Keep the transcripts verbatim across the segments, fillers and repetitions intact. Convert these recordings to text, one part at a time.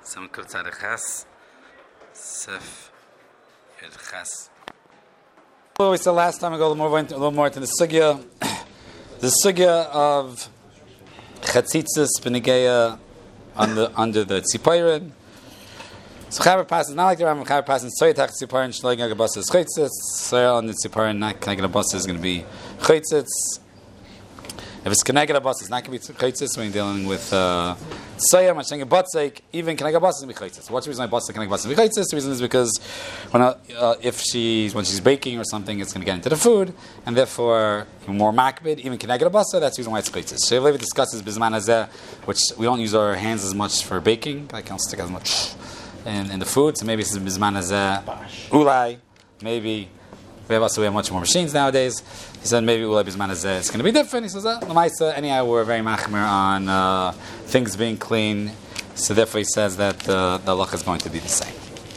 Some kurz at Ches, Sef, Ches. Well, we said last time, we go a little more, a little more into the sugya. The sugya of chatzitzis b'negeya under under the tzipayrin. So chaver passes not like the Rambam. Chaver passes soy tach tzipayrin shloig agabas is chaytzitz. Soy on the tzipayrin not connected abas is going to be chaytzitz. If it's connected abas, it's not going to be chaytzitz when you're dealing with uh, soya. I'm saying a batzik, even connected abas is going to be chaytzitz. What's the reason why batzik connected abas is going to be chaytzitz? The reason is because when uh, uh, if she's when she's baking or something, it's going to get into the food, and therefore more makbid, even connected abas. That's the reason why it's chaytzitz. Shev Levi discusses bisman hazeh, which we don't use our hands as much for baking. I can't stick as much in, in the food, so maybe it's bisman hazeh ulai, maybe. We have also we have much more machines nowadays. He said maybe ulai bisman hazeh it's going to be different. He says uh, lamaisa anyhow we're very machmir on uh, things being clean, so therefore he says that uh, the halacha is going to be the same.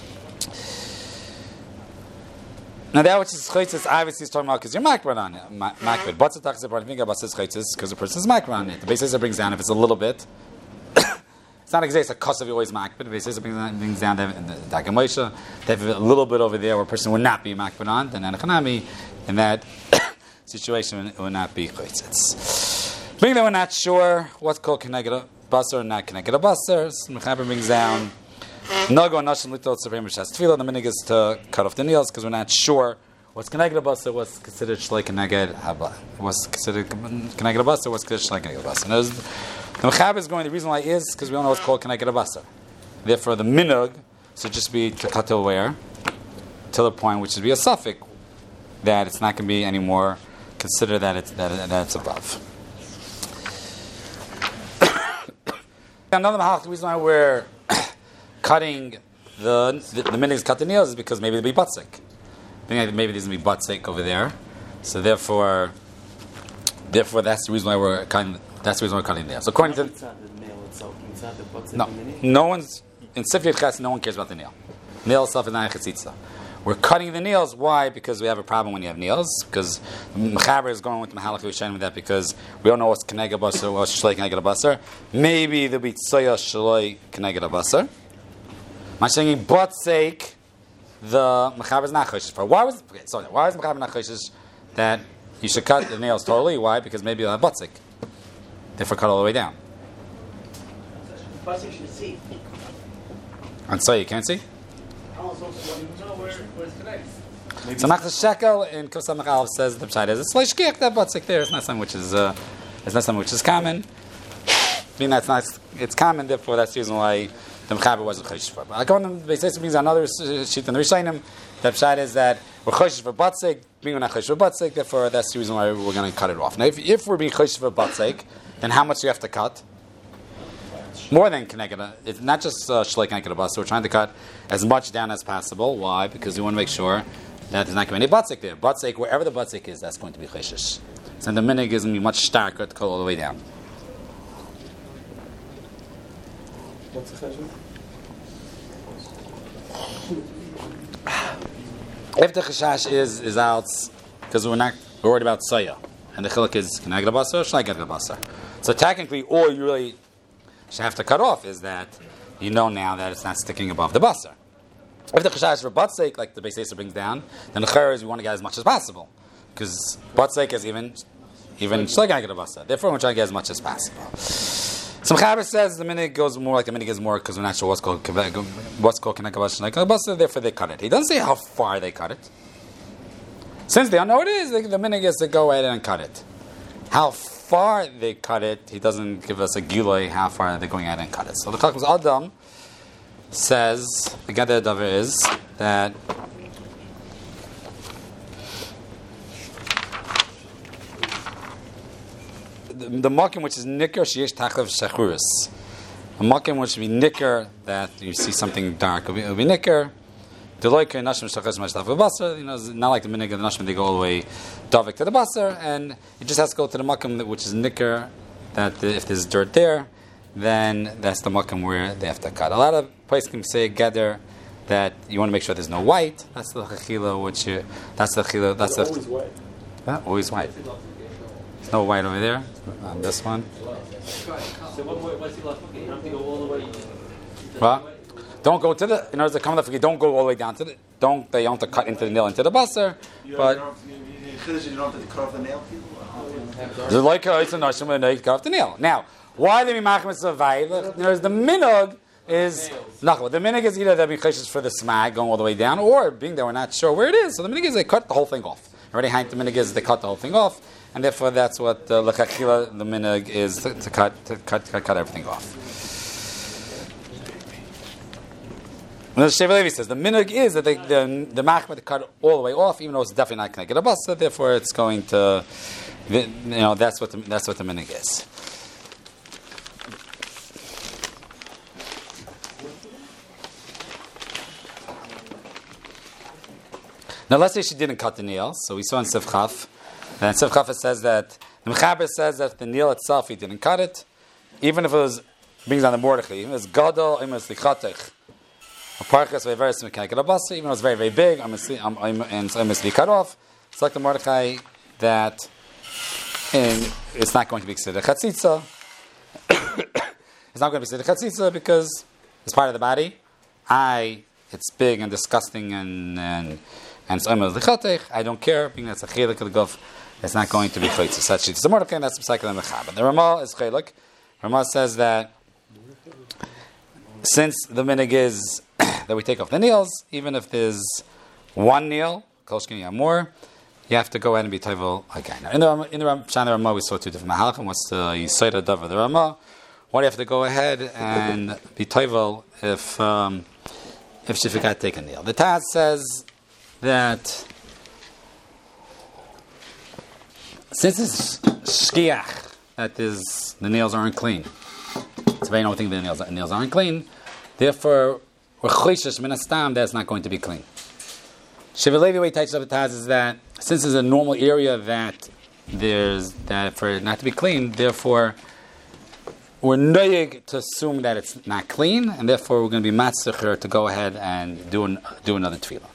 Now that which is chaytzis obviously is talking about because you're makbid on it. Makbid, but it's talks about because the person is makbid on it. The basis it brings down if it's a little bit. It's not exactly a cause of always makbid. The basis it brings down the Dagam Moshe. They have a little bit over there where a person would not be makbid on. Then Anachanami, in that situation, it would not be chaytzis. Being that we're not sure what's called connected basar or not connected basar, Mechaber brings down. Nago nashim litot supreme b'shas tefillah. The minig is to cut off the nails because we're not sure what's connected basar, what's considered shlei connected haba, what's considered connected basar, what's considered shlei connected basar. The mechaber is going. The reason why is because we don't know what's called connected basar. Therefore, the minig should just be to cut till where, till the point which should be a suffix that it's not going to be anymore considered that it's that, that it's above. Another mahach, the reason why we're cutting the the, the minig cut the nails is because maybe there'll be batzik. Maybe there's going to be batzik over there, so therefore, therefore that's the reason why we're cutting. That's the reason we're cutting the nails. So according to it's not the nail itself, it's not the batzik. No, no one's in Sifri Ches. No one cares about the nail. Nail itself is not a chetzitza. We're cutting the nails. Why? Because we have a problem when you have nails. Because Mechaber is going with the Mahalach Rishonim with that because we don't know what's Keneged Basar, what's Shloi Keneged Basar. Maybe there'll be Tsoya Shloi Keneged Basar. I'm saying, but sake, the Mechaber is not Choshesh for. Why was okay, sorry? Why is Mechaber not Choshesh that you should cut the nails totally? Why? Because maybe you'll have batzik. Therefore, cut all the way down. Batzik should see. And so you can't see. Maybe So Machzor Shekel in Kufsa Mechalov says the pshat is it's leishkiach that batzik there. It's not something which is uh, it's not something which is common. I mean that's not it's common. Therefore, that's the reason why the Mechaber wasn't choshesh for. But according to the Beis means another sheet in the Rishonim. The pshat is that we're choshesh for batzik, being we're not choshesh for batzik. Therefore, that's the reason why we're going to cut it off. Now, if, if we're being choshesh for batzik, then how much do you have to cut? More than Keneged. It's not just uh, Shlei Keneged Basar. We're trying to cut as much down as possible. Why? Because we want to make sure that there's not going to be any batzik there. Batzik, wherever the batzik is, that's going to be cheshish. So the minig is going to be much starker to cut all the way down. what's the chesed? If the cheshash is is out, because we're not we're worried about soya, and the chiluk is Keneged Basar, Shlei Keneged Basar. So technically, all you really should have to cut off is that you know now that it's not sticking above the basar. If the cheshash for batzik, like the Beis Yosef brings down, then the chayr is we want to get as much as possible because batzik is even even shlei keneged basar. Therefore, we're trying to get as much as possible. Some Mechaber says the minig goes more like the minig is more because we're not sure what's called what's called keneged basar. Therefore, they cut it. He doesn't say how far they cut it. Since they don't know what it is, the, the minig is to go ahead and cut it. How far they cut it, he doesn't give us a giloi how far they're going ahead and cut it. So the Chachmas Adam says the Gadol Davar is that the, the makim which is nicker sheyesh tachlev shachurus, a makim which would be nicker that you see something dark, it will be, it'll be nicker. You know, not like the minig of the nashim, they go all the way davik to the basar, and it just has to go to the makom which is nicker. That the, if there's dirt there, then that's the makom where they have to cut. A lot of places can say gather that you want to make sure there's no white. That's the chachila, which you, that's the chila. That's the Always white. yeah, always white. There's no white over there on this one. So what, what's the last one? You have to go all the way. What? don't go to the, in order to come to the, don't go all the way down to the, don't, they don't have to cut into the nail, into the basar, but, You don't have to cut off the nail, people? the like it's a noshim when they cut off the nail. Now, why the mimachmas survive? There's the minog is no. The minog is either that be chayshes for the smag going all the way down, or being that we're not sure where it is. So the minog is they cut the whole thing off. Already, hank the minog is they cut the whole thing off, and therefore that's what uh, lechachila the minog is to, to cut to cut cut cut everything off. And the Shev Levi says the minog is that they, the the machma to cut all the way off, even though it's definitely not connected to a basa. Therefore, it's going to, you know, that's what the, that's what the minog is. Now, let's say she didn't cut the nail. So we saw in Sivchaf, and in Sivchaf it says that the Mechaber says that the nail itself he didn't cut it, even if it was brings on the Mordechai, even if it's gadol, even if it's lichatech. A parkas very very small, even though it's very very big, I'm I'm I'm and so I must be cut off. It's like the Mordechai that and it's not going to be considered chatzitza. It's not going to be considered chatzitza because it's part of the body. I, it's big and disgusting and and and so I'm I don't care. Being that's a chelik of the guf, it's not going to be chatzitza. Such it's the Mordechai and that's the cycle of the Mechaber. The Ramah is chelik. Ramah says that since the minig is that we take off the nails, even if there's one nail, kolshkin more, you have to go ahead and be tovel again. Now, in the in the Shana Ramah, we saw two different mahalachim. What's the Yisayda Davar the Ramah? Why do you have to go ahead and be tovel if um, if she forgot to take a nail? The Taz says that since it's shkiach, that is the nails aren't clean. It's very no thing that the nails, nails aren't clean. Therefore, we're choishes minastam that's not going to be clean. Shev Levi way teaches up the Taz is that since it's a normal area that there's that for it not to be clean, therefore we're noyig to assume that it's not clean, and therefore we're going to be matzicher to go ahead and do an, do another tefillah.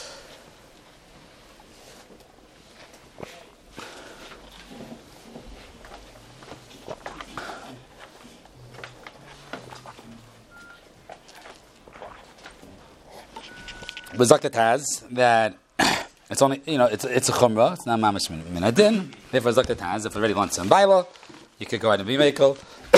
But Zakta Taz that it's only you know it's it's a chumrah, it's not mamash min adin. Therefore, Zakta Taz, if already lunch and baila, you could go ahead and be mekel.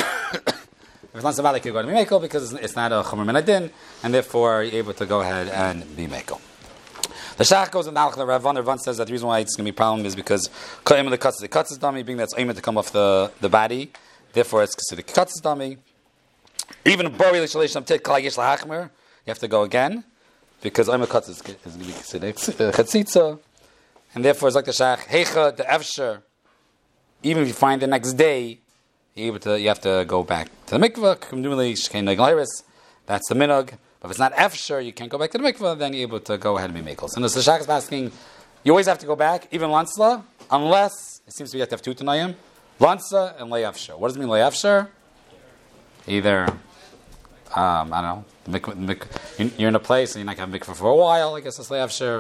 If it's lunch and baila, you could go ahead and be mekel because it's not a chumrah min adin, and therefore you're able to go ahead and be mekel. The Shach goes in the Halach. The Ravan Ravan says that the reason why it's going to be a problem is because ka'im the cuts the cuts is dummy, being that's aimed to come off the, the body. Therefore, it's considered cuts is dummy. Even a bari l'shalisham tit kal yish lahachmer, you have to go again. Because I'm a cut is going to be considered chatzitza, and therefore it's like the shach hecha the efsher. Even if you find the next day, you able to you have to go back to the mikvah. That's the minog. But if it's not efsher, you can't go back to the mikvah. Then you're able to go ahead and be mikvah. So the shach is asking, you always have to go back, even lansla, unless it seems to be you have to have two tanayim, lansla and le'efsher. What does it mean le'efsher? Either. Um, I don't know. The mikvah, the mikvah, you're in a place and you're not going to have mikvah for a while, I guess it's le'afshir.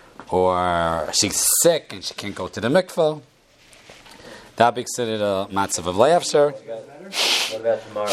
Or she's sick and she can't go to the mikvah. That be considered a matzav of le'afshir. What about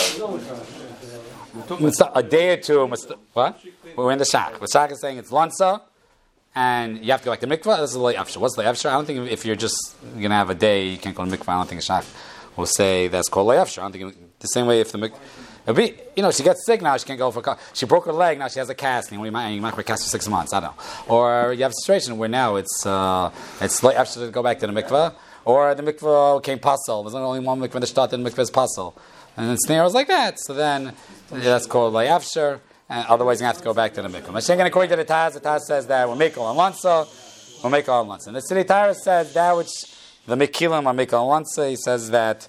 tomorrow? A day or two. Must, what? We're in the shach. The shach is saying it's lansa and you have to go back to mikvah. This is le'afshir. What's le'afshir? I don't think if you're just going to have a day, you can't go to mikvah. I don't think a shach will say that's called le'afshir. I don't think the same way if the mikvah. It'll be, you know, she gets sick now, she can't go for a She broke her leg, now she has a casting. Well, you might, you might be cast for six months, I don't know. Or you have a situation where now it's, uh, it's like after to go back to the mikvah, or the mikvah came puzzle. There's only one mikvah in the shtat, and the mikvah is puzzle. And then scenarios like that. So then, yeah, that's called like afshir, and otherwise you have to go back to the mikvah. Mashiach, according to the Taz, the Taz says that we'll make all lansa, we'll make all lansa. And the City Tyrus says that which the Mekilim are make all lansa, he says that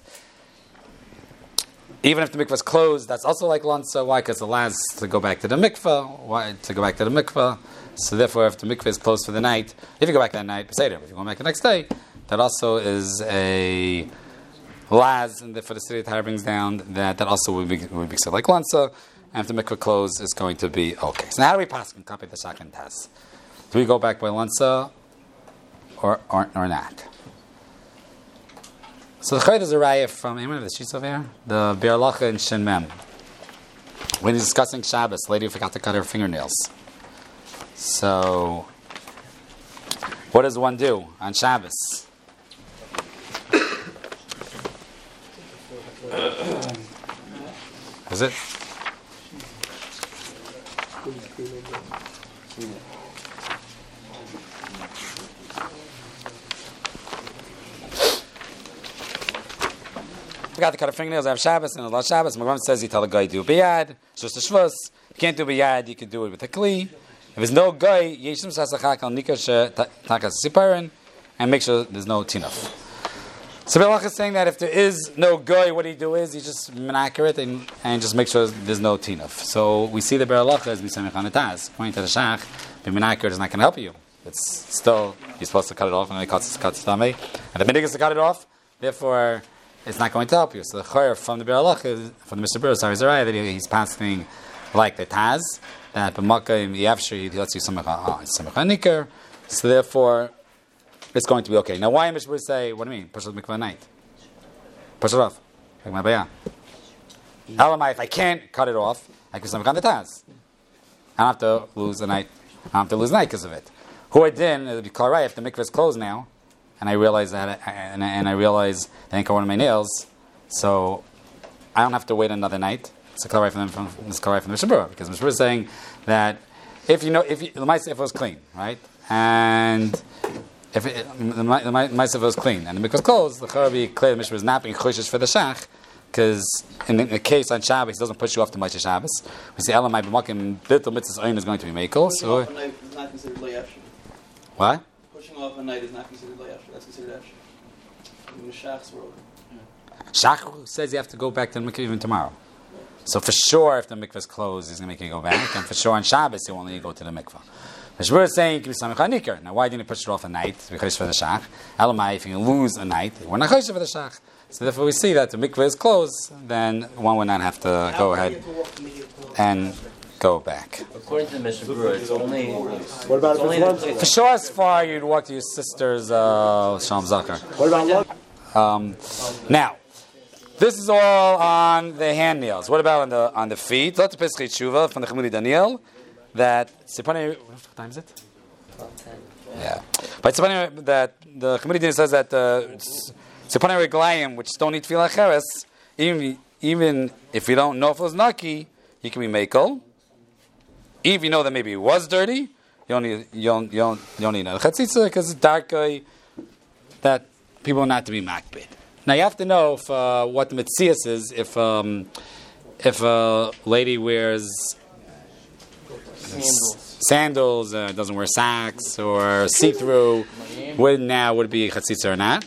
even if the mikvah is closed, that's also like lansa. Why? Because it allows to go back to the mikvah. Why? To go back to the mikvah. So therefore, if the mikvah is closed for the night, if you go back that night, Peseder, if you go back the next day, that also is a laz, and therefore the city of Tyre brings down that that also would be would be said like lansa. And if the mikvah closed, it's going to be okay. So now how do we pass and copy the shach and taz? Do we go back by lansa or or, or not? So the chayt is a raya from anyone of the sheets over here, the Be'er Lacha and Shin Mem. when he's discussing Shabbos, the lady forgot to cut her fingernails. So, what does one do on Shabbos? Is it? Forgot to cut her fingernails. I have Shabbos and a lot of Shabbos. My mom says you tell the guy do biyad. Just a shvus. You can't do biyad. You can do it with a kli. If there's no guy, yeshim sasachak al nikash takas siparin, and make sure there's no tinaf. So Belach is saying that if there is no guy, what he do is he just inaccurate and, and just make sure there's no tinaf. So we see the Belach as misamech on the taz. According to the shach, being inaccurate is not going to help you. It's still you're supposed to cut it off, and he cuts cuts tummy, and the minhag is to cut it off. Therefore, it's not going to help you. So the chayyur from the Belach is from the Mister Burrow, sorry, Zariah, that he, he's passing like the taz that b'makkah in yavshir he lets you samech nikar. So therefore, it's going to be okay. Now, why am I say? What do you mean? Push it mikvah night. Push it off. Elamai, if I can't cut it off, I can samech on the taz. I don't have to lose a night. I don't have to lose a night because of it. Who I didn't, it'll be clear right if the mikvah is closed now, and I realize that, and I, and I realize I didn't cut one of my nails, so I don't have to wait another night. It's a clear right from from this clear right from the Mishnah Berurah, because Mishnah Berurah is saying that if you know if you, the mice if it was clean, right, and if it, the mice if it was clean and the mikvah was closed, the chayyur be clear the Mishnah was not being choshesh for the shach. Because in, in the case on Shabbos, he doesn't push you off to Moshe Shabbos. We say Elamai b'makim bittul mitzvahs oin is going to be mekel. So Pushing off a night is not considered layafshir. What? Pushing off a night is not considered layafshir. That's considered afshir. In the shach's world. Shach says you have to go back to the mikvah even tomorrow. So for sure, if the mikvah is closed, he's going to make you go back. And for sure on Shabbos, he won't let you go to the mikvah. The Shmuel is saying you can be samech hanikar. Now, why didn't he push it off a night? Because for the shach. Elamai, if you lose a night, we're not choshesh for the shach. So therefore we see that the mikveh is closed, then one would not have to go ahead and go back. According to the Mishnah Berurah, it's only... What about if it's lunch? For sure as far you'd walk to your sister's uh, Shalom Zakar. What about lunch? Um, now, this is all on the hand nails. What about on the on the feet? Lot of Pesach Tshuva from the Chemuli Daniel that Sipani, what time is it? Yeah. But Sipani, that the Chemuli Daniel says that uh, Sipani Reglayim, which don't need tefillah cheres, even even if you don't know if it was naki, you can be mekel. Even if you know that maybe it was dirty, you don't need you don't you don't, you don't need another chatzitza because it's dark uh, that people are not to be makbid. Now you have to know if uh, what the mitzias is. If um, if a lady wears Sandals, sandals uh, doesn't wear socks or see through, would now would it be chatzitza or not?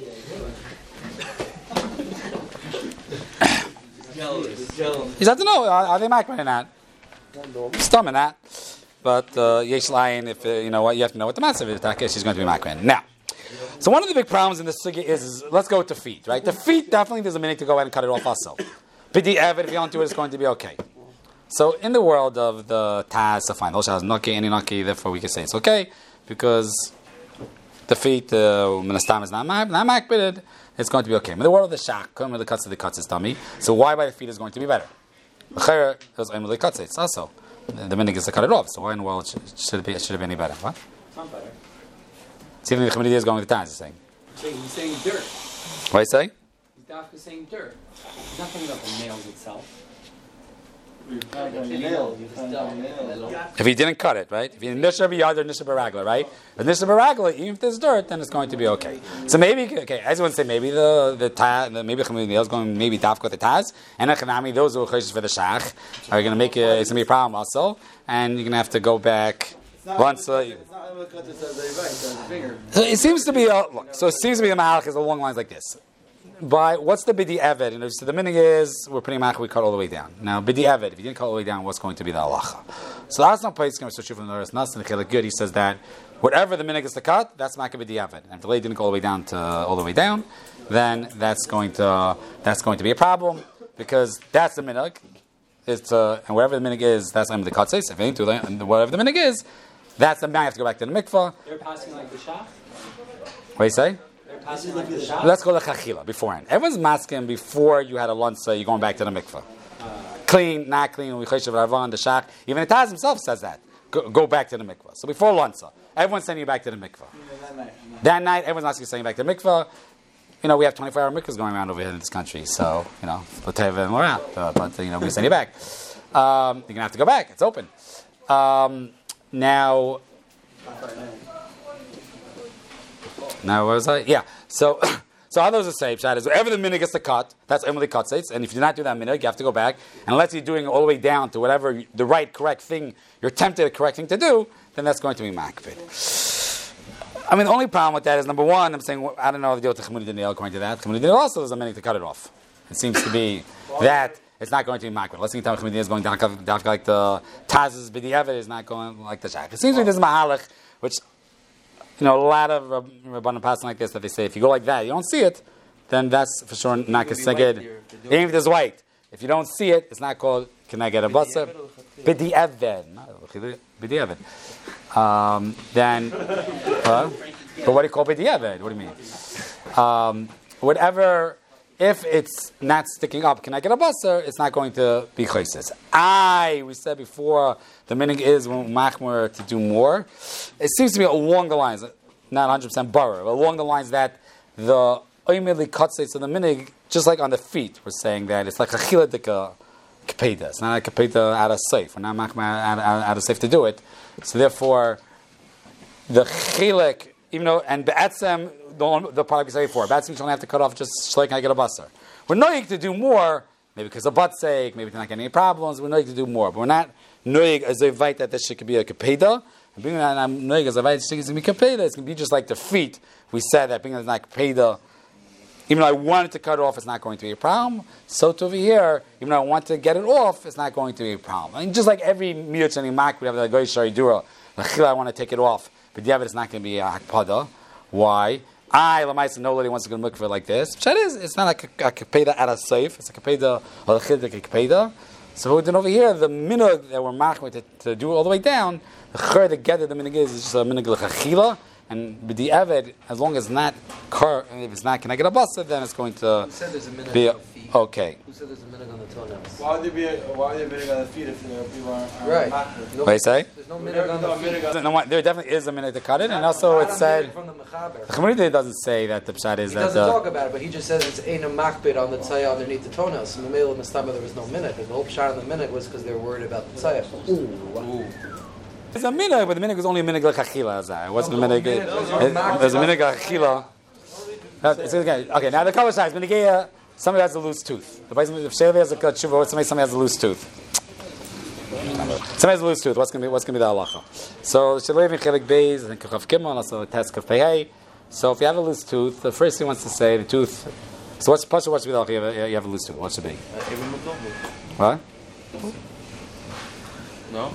You have to know are, are they makbid or not? Stum or not? But uh, yesh layin, if uh, you know what, you have to know what the matzah is. That case, she's going to be makbid. Now. So one of the big problems in this sugya is, is, let's go with the feet, right? The feet, definitely there's a minute to go ahead and cut it off also. B'di Evid, if you don't do it, it's going to be okay. So in the world of the Taz, so fine, those has naki, any naki, therefore we can say it's okay, because the feet, Minastam uh, is not makbid, it's going to be okay. In the world of the Shach, come the cuts of the cuts is tummy, so why by the feet is going to be better? The is only cuts it's also. The minhag is to cut it off, so why in the world should, should it be, should it be any better? What? it's not better. See, the Chemidi is going with the Taz, he's saying. He's saying dirt. What are you saying? He's definitely saying dirt. He's not talking about the nails itself. If he didn't cut it, right? If he nisha b'yad or nisha b'ragla, right? If nisha b'ragla, even if there's dirt, then it's going to be okay. So maybe, okay, I just want to say maybe the the taz, maybe the Chemidi is going maybe dafka the Taz, and Echanami, those who are choshesh for the shach are going to make it, it's going to be a problem also, and you're going to have to go back once. Uh, So it seems to be a look. So it seems to be the malach is along lines like this. By what's the bidi eved? And so the meaning is we're putting malach we cut all the way down. Now bidi eved, if you didn't cut all the way down, what's going to be the halacha? So that's not place going to switch from the Noras Nas and the good. He says that whatever the minhag is to cut, that's malach bidi eved. And if the lady didn't go all the way down to all the way down, then that's going to that's going to be a problem because that's the minhag. It's uh, and wherever the minhag is, that's the cut says. If ain't to whatever the minhag is. That's the man you have to go back to the mikvah. They're passing like the shach? What do you say? They're passing like the shach? Let's go to chachila beforehand. Everyone's masking before you had a lunch, so you're going back to the mikvah. Uh, clean, not clean, we chayshel v'arvan, the shach. Even the Taz himself says that. Go, go back to the mikvah. So before Lanza, everyone's sending you back to the mikvah. That night. That night, everyone's asking you sending you back to the mikvah. You know, we have twenty-four hour mikvahs going around over here in this country. So, you know, L'Teva and L'Ra, uh, but, you know, we send you back. Um, you're going to have to go back. It's open. Um, now, now, what was I? Yeah. So, so others are saying, Pshat is wherever the minhag gets the cut, that's Emily cut states. And if you do not do that minhag, you have to go back. And unless you're doing it all the way down to whatever the right, correct thing, you're tempted, the correct thing to do, then that's going to be makbid. I mean, the only problem with that is, number one, I'm saying, well, I don't know if the Chemuni Daniel according to that. Chemuni Daniel also does a minhag to cut it off. It seems to be that it's not going to be makbid. Let's see, Chemuni Daniel is going down, down like the Taz's B'di'evet is not going like the Shach. It seems like this is Mahalach, which, you know, a lot of Rabbanim passing like this, that they say, if you go like that, you don't see it, then that's for sure not Keseged. Even if there's white. If you don't see it, it's not called, can I get a basa? B'di'evet. B'di'evet. Um, then, uh, but what do you call b'di'evet? What do you mean? Um, whatever, if it's not sticking up, can I get a basar? It's not going to be chaysis. I, we said before, the meaning is when machmer to do more. It seems to be along the lines, not one hundred percent borough, but along the lines that the oimidli kutsates of the minig, just like on the feet, we're saying that it's like a chiladika kapeda. It's not a kapeda out of safe. We're not machmer out, out, out of safe to do it. So therefore, the chilek, even though, and be'etzem, the, the product we say before, be'etzem you don't have to cut off just shleik and I get a basar. We're noyig to do more, maybe because of butt's sake, maybe to not get any problems, we're noyig to do more. But we're not noyig as a vite that this shit could be a kapeda. And being that I'm noyig as a vite, it's going to be kapeda, it's going to be just like the feet. We said that being that it's not kapeda, even though I wanted to cut it off, it's not going to be a problem. So to over here, even though I want to get it off, it's not going to be a problem. I mean, just like every miut and mak, we have the goy shari dura. I want to take it off, but yeah, but it's not going to be a hakpada. Why? I lamaisa no lady wants to go look for it like this. But is it's not like a kapeda at a safe. It's a kapeda or a chiddik a kapeda. So then over here, the minhag that we're machmir to, to do all the way down, the chur to get it, the minhag is just a minhag l'chachila. And with the Eved, as long as not car, if it's not, can I get a basa, then it's going to Who said there's a minute be on the feet? okay. Who said there's a minute on the toenails? Why would there be a, why would there be on the feet if there people are, are Right. machmir? No, What do you say? There's no minute on the feet. No, what- there definitely is a minute to cut it, and also it said From the Mechaber. the Chemuride doesn't say that the pshat is He that doesn't the talk about it, but he just says it's ain't a makbid on the tzaya underneath the toenails. So in the middle of the stomach there was no minute. The whole shot on the minute was because they were worried about the tzaya. it's a minute, but the minute was only a minute l'chachila. It wasn't a minute. It, there's a minute l'chachila. Okay, okay. Now the cover size minigaya. Somebody has a loose tooth. The person, if Shelevi has a cut tshuva, somebody somebody has a loose tooth. Somebody has a loose tooth. What's going to be what's going to be the halacha? So Shelevi chelik beis and kachav kimon also a test kav pehei. So if you have a loose tooth, the first thing wants to say the tooth. So what's plus what should be the halacha? You have a, you have a loose tooth. What should be? What? No?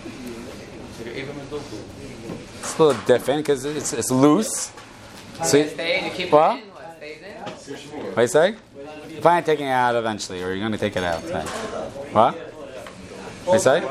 It's a little different because it's it's loose. So you, You keep what? it in, what stays in? What do you say? You plan on taking it out eventually, or you're going to take it out. Right? What? What do you say?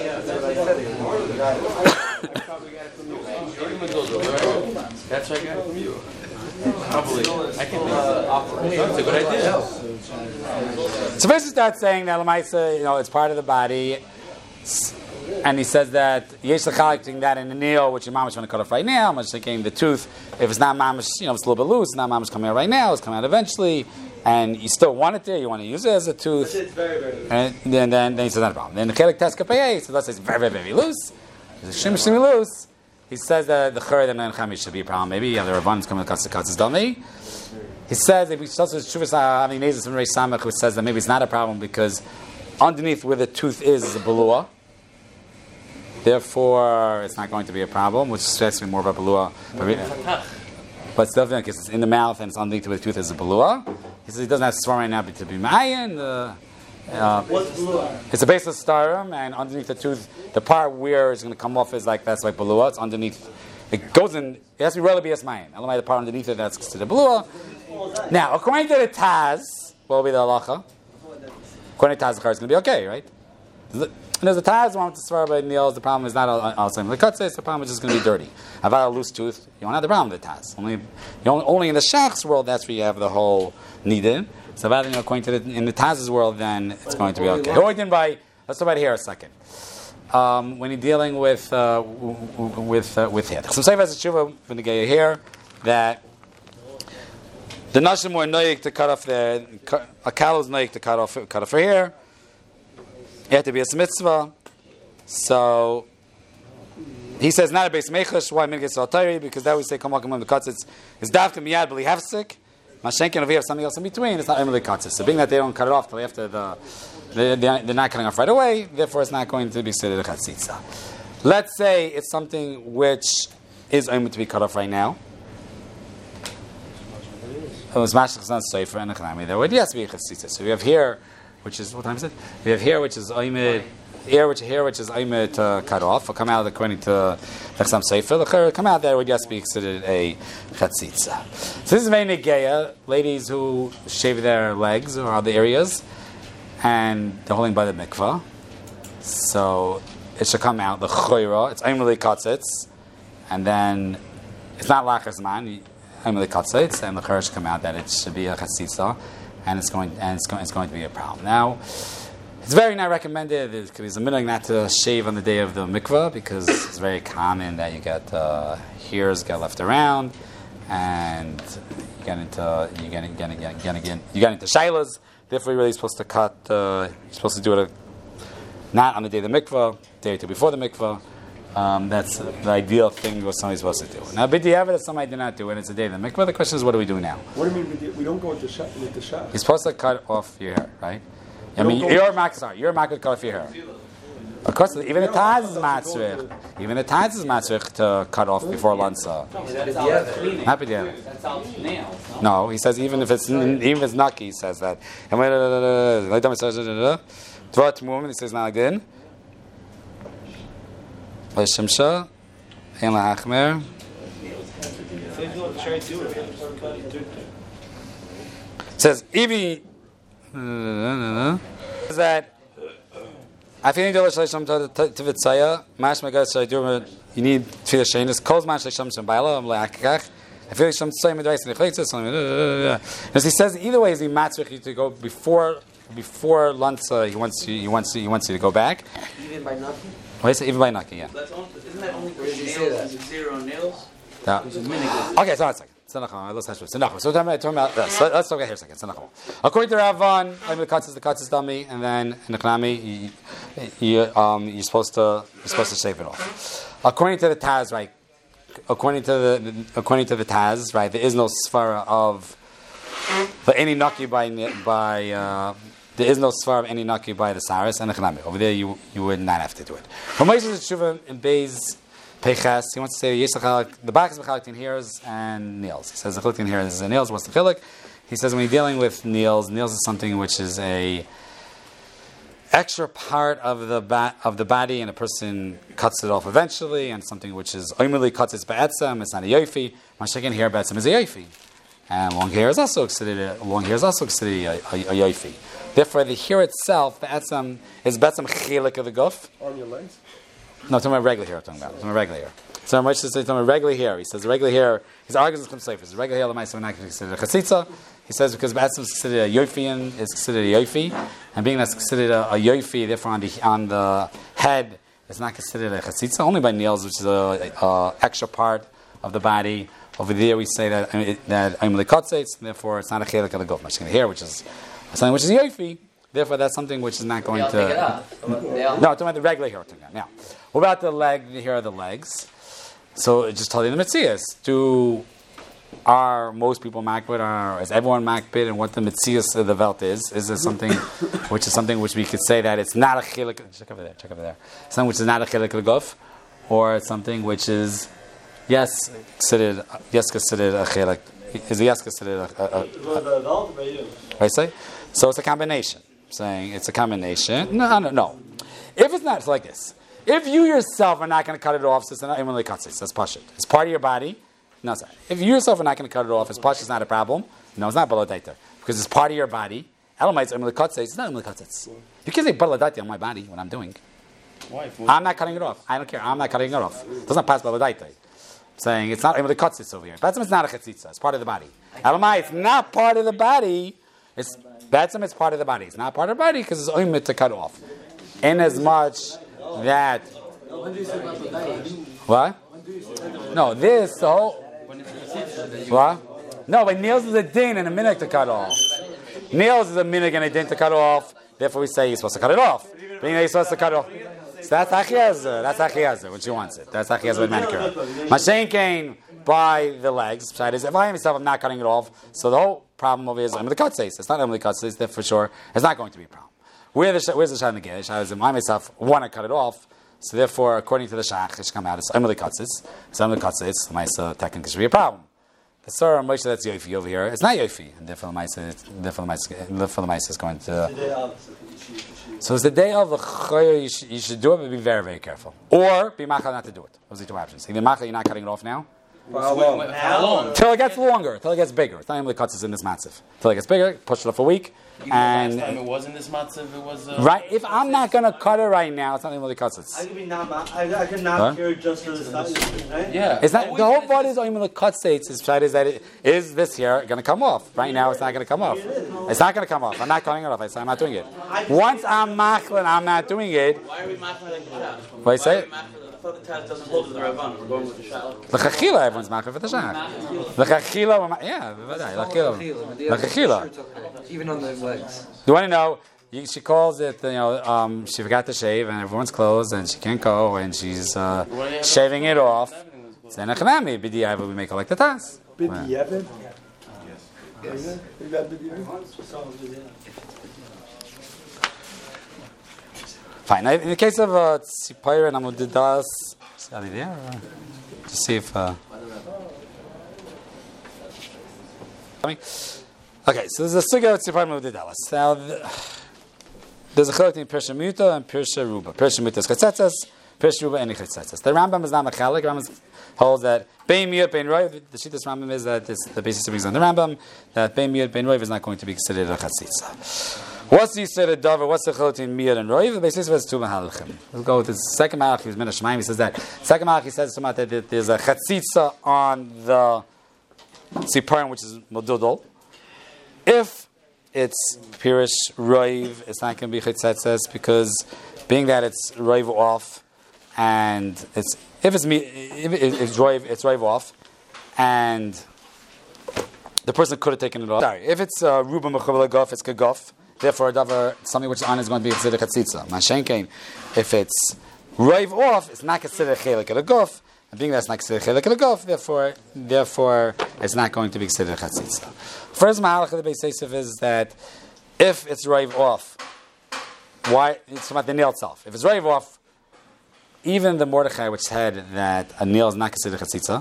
That's what I got from you. Probably. I can That's a good idea. So first he starts saying that Lamaisa, you know, it's part of the body, and he says that Yesh L'chalik taking that in the nail, which your mom is trying to cut off right now. I'm just thinking the tooth, if it's not mamish, you know, it's a little bit loose. It's not mamish coming out right now. It's coming out eventually, and you still want it there. You want to use it as a tooth. It's very, very loose. And then, then, then he says not a problem. Then the chelik test kapayei, so let's say it's very, very, very loose. It's shim shim loose. He says that the chur and chamish should be a problem. Maybe yeah, the rabbanim coming to cut the cuts is dummy. He says if he starts with shuvas having nezis from Reish Samach, which says that maybe it's not a problem because underneath where the tooth is is a balua. Therefore, it's not going to be a problem, which strikes me more about balua. But it's definitely because it's in the mouth and it's underneath where the tooth is a balua. He says he doesn't have to swear right now to be ma'ayin. Uh, uh, it's a baseless starum, and underneath the tooth, the part where it's going to come off is like that's like balua. It's underneath. It goes in. It has to be relatively ma'ayin. I don't know the part underneath it that's considered balua. Now, according to the Taz, what will be the halacha? According to Taz, the car is going to be okay, right? And there's a Taz one with the Svar by Niels. The problem is not also the Katzes. The problem is just going to be dirty. I've got a loose tooth. You don't have the problem with the Taz. Only, you only, only in the Shach's world, that's where you have the whole needed. So, about, you know, according to the, in the Taz's world, then it's going to be okay. Who didn't buy? Let's talk about here a second. Um, when you're dealing with uh, with uh, with hair, some say as a tshuva when you get here that the nashim were noyik to cut off their a cow is noyik to cut off cut off her hair. You have to be a mitzvah. So he says not a base mechash. Why mingas altari? Because that we say come on the cuts. It's it's dafka miyad b'li hefsek. Mashenkin if we have something else in between, it's not emily cuts. So being that they don't cut it off till after the They're, they're not cutting off right away, therefore it's not going to be considered a chatzitza. Let's say it's something which is only to be cut off right now. It was mashach not sofer and a chanami. There would yes be a chatzitza. So we have here, which is what time is it? We have here, which is oimid, here which here which is oimid to cut off, or come out according to nechsam sofer. The come out there would yes be considered a chatzitza. So this is very negeya, ladies who shave their legs or other areas. And they're holding by the mikvah, so it should come out the choira. It's aimreally katzitz, and then it's not lachas man. Aimreally katzitz, and the choira should come out that it should be a chatzitza, and it's going and it's going it's going to be a problem. Now, it's very not recommended. It's a minhag not to shave on the day of the mikvah because it's very common that you get uh, hairs get left around, and you get into you get you get you get, you get, you get into shilas. Therefore, you're really supposed to cut, uh, you're supposed to do it a, not on the day of the mikvah, day or two before the mikvah. Um, that's the ideal thing what somebody's supposed to do. Now, b'diavad, if somebody did not do it, it's the day of the mikvah. The question is, what do we do now? What do you mean, we don't go with the shah? With the shah? You're supposed to cut off your hair, right? I mean, you're a mak, sorry, you're a mak to cut off your hair. Of course, even the Taz is matzrich. Even the Taz is matzrich to cut off before lanza. Not b'diavad. That's out nails. No, he says even if it's even if it's naki, he says that. And when Tvat Mu'min, he says not again. Shemsha, Ein LaHachmer. Says even that. I think you need tefillah shenis. Calls man shleisham shem ba'ala am le'akach. I feel like some same advice in the chayitza. As he says, either way, is he matzrich you to go before before lanza. He wants you. He wants you. He wants you to go back. Even by naki. What is it? Even by naki, yeah. That's only, isn't that only for Where does he nails? say that? Is it zero nails? Yeah. Okay, so one second. Let's let's so we're talking about, talking about this. Let's talk about here a second. According to Ravan, the cuts is the cuts is dummy, and then in the Kanami, you, you, um, you're supposed to you're supposed to shave it off. According to the Taz, right? According to the according to the Taz, right? There is no svara of for any naki by by. Uh, there is no svara of any naki by the Saris and the Kanami. Over there, you you would not have to do it. From Moshe's Tshuva in Beis Peiches, he wants to say Yeshachalik, the back is Mechalik in hairs and nails. He says the Chalik in hairs and nails. What's the Chalik? He says when you're dealing with nails, nails is something which is a extra part of the ba- of the body, and a person cuts it off eventually, and something which is oimili cuts its ba'etzem. It's not a yofi. Mashiach hair ba'etzem is a yofi, and long hair is also considered long hair is also considered a, a, a yofi. Therefore, the hair itself, ba'etzem, is ba'etzem chilik of the guf. On your legs? No, I'm talking about regular hair. I'm talking about. I'm talking about regular hair. So much to say, talking about regular hair. He says the regular hair. His argument comes safe. His regular hair, l'maisa, we're not considered a chatzitza. He says because ba'etzem is considered a yofian, is considered a yofi, and being that's considered a, a yofi, therefore on the on the head, it's not considered a chatzitza. Only by nails, which is a, a, a extra part of the body. Over there, we say that that I'm lekotzeitz, therefore it's not a chelik of the guf. Mashkin hair, which is something which is a yofi. Therefore, that's something which is not going They all to. take it off. They all- No, I'm talking about the regular hair. Now, what about the leg? Here are the legs. So it just telling the mitzias. Do are most people makbid? Are is everyone makbid? And what the mitzias of the velt is? Is there something which is something which we could say that it's not a chilik? Check over there. Check over there. Something which is not a chilik of the guf, or it's something which is yes considered yes considered a chilik. Is yes considered a? a, a, a what I say? So it's a combination. Saying it's a combination. No, no, no. If it's not, it's like this. If you yourself are not going to cut it off, so it's not even like cuts it. That's pashut. It's part of your body. No, sorry. If you yourself are not going to cut it off, it's pashut. It's not a problem. No, it's not baladaita because it's part of your body. Elamites are cuts. It's not cuts. You can't say baladaita on my body when I'm doing. Why? I'm not cutting it off. I don't care. I'm not cutting it off. It doesn't pass by the saying it's not able to cut this over here. Batsum is not a chatzitza. It's part of the body. Elamai, it's not part of the body. It's batsum. It's part of the body. It's not part of the body because it's oimit to cut off. In as much that what? No, this the whole what? No, but nails is a din and a minute to cut off. Nails is a minute and a din to cut off. Therefore, we say you're supposed to cut it off. Being that you're supposed to cut it off. So that's Achiezer. That's Achiezer when she wants it. That's Achiezer with manicure. Mashen came by the legs. If I myself, I'm not cutting it off. So the whole problem over here is I'm the cut says. It's not I'm the cut says. That for sure it's not going to be a problem. Where the where's the shah in the gate? I myself want to cut it off. So therefore, according to the shach, it should come out as I'm the cut says. So I'm the cut says. The ma'isa technically should be a problem. The Surah Moshe that's Yofi over here. It's not Yofi, and therefore the ma'isa, therefore the ma'isa is going to. So it's the day of the chayyur, you, should, you should do it, but be very, very careful. Or be machal not to do it. Those are the two options. Either machal, you're not cutting it off now. How long? How long? Till it gets longer, till it gets bigger. It's not even the cuts is in this matziv. Till it gets bigger, push it off a week. And last time it wasn't this matziv, it was uh, right. If I'm not going to cut it right now, it's not even the cuts. I can be not. I, I can not cure just for this time, right? Yeah. It's not the whole part is only the cut states is is that it, is this here going to come off? Right now, it's not going to come off. It's not going to come off. I'm not cutting it off. I say I'm not doing it. Once I'm machlan, I'm not doing it. Why are we machlan like the shah? What do you say? I thought the Taz doesn't hold to the Rabban. We're going with the shah. L'chachila, everyone's machlan for the shach. L'chachila, yeah, l'chachila. L'chachila. Even on the legs. Do you want to know? She calls it, you know, um, she forgot to shave and everyone's closed and she can't go and she's uh, shaving it off. It's an echanami. B'di'ayv, we make it like the Taz. B'di'ayv? Yes. Is that b'di'ayv? Fine. Now, in the case of uh, Tzipayra and Amudidas, is Ali there? Or to see if. Uh, okay, so there's a sugya of Tzipayra and Amudidas. Now, the, there's a chiluk in Pirsha Muta and Pirsha Ruba. Pirsha Muta is Chetzetzes, Pirsha Ruba any Chetzetzes. The Rambam is not Mechalik. The Rambam holds that Bein Miyut, Bein Roiv. The Shittas Rambam is that this, the basis of reason on the Rambam that Bein Miyut, Bein Roiv is not going to be considered a Chatzitza. What's the Yisrael Dover? What's the chiluk in Miyut and Roiv? The basis is two Mahalachim. Let's go with the second Malach. He's Min Shemaim. He says that second Malach. He says that there's a Chatzitza on the Tziparim, which is Modudol. If it's Pirish Roiv, it's not going to be Chetzetzes because being that it's Roiv off, and it's if it's me, if it's Roiv, it's Roiv off, and the person could have taken it off. Sorry, if it's uh, Ruba Mechavel Gof, it's Kagov. Therefore, davar something which is on is going to be considered Chatzitza. Mashenkein, if it's Roiv off, it's not considered Chelik at a Gof. And being that it's not considered Chelik at a Gof, therefore, therefore, it's not going to be considered Chatzitza. First Mahalach of the Beis Yosef is that if it's Roiv off, why? It's about the nail itself. If it's Roiv off, even the Mordechai which said that a nail is not considered Chatzitza,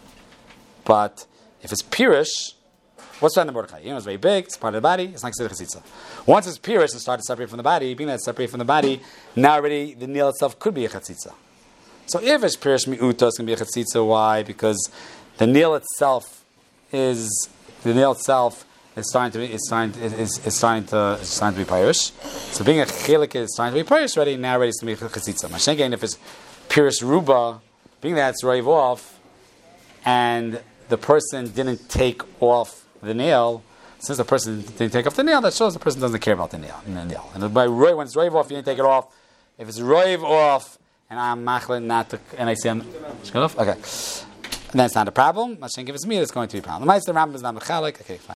but if it's Pirish, what's that in the Mordechai? You know, it's very big, it's part of the body, it's not considered Chatzitza. Once it's Pirish and started separate from the body, being that it's separate from the body, now already the nail itself could be a Chatzitza. So if it's Pirish Mi'uta, it's going to be a Chatzitza. Why? Because the nail itself is, the nail itself is starting to be, it's starting, it's, it's starting to, it's starting to be Pirish. So being a Chelik is starting to be Pirish already, now already it's going to be a Chatzitza. Mashenkein, if it's Pirish Ruba, being that it's Roiv off, and the person didn't take off the nail, since the person didn't take off the nail, that shows the person doesn't care about the nail. The nail. And by Roiv, when it's Roiv off, you didn't take it off. If it's Roiv off, and I'm machlin not to, and I see I'm, okay, and then it's not a problem. Mashen, if it's me, it's going to be a problem. The Meister Rambam is not mechalik. Okay, fine.